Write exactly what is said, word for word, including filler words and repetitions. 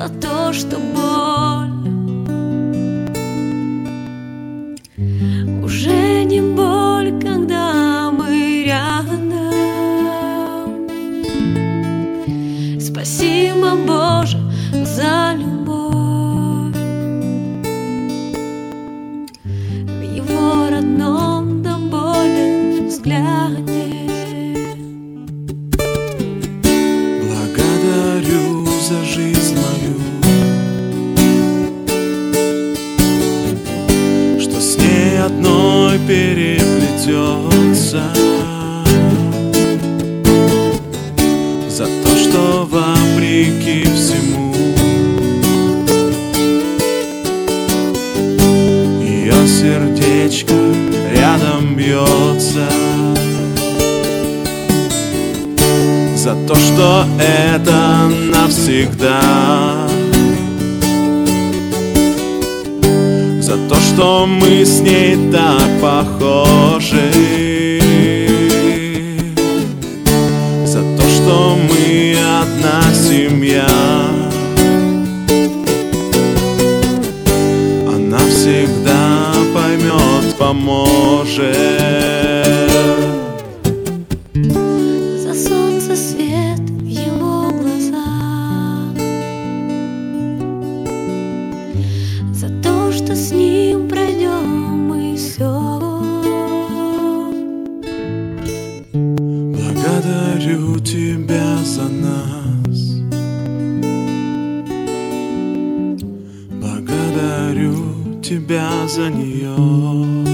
за то, что боль уже не боль, когда мы рядом. Спасибо, Боже, за любовь в Его родном до боли взгляде. Благодарю за жизнь мою, что с ней одной переплетется, за то, что вопреки всему ее сердечко рядом бьется, за то, что это навсегда, за то, что мы с ней так похожи, за то, что мы одна семья. Она всегда поймет, поможет. За солнце свет в Его глазах, за то, что с Ним пройдем мы все. Благодарю Тебя за нас, благодарю Тебя за нее.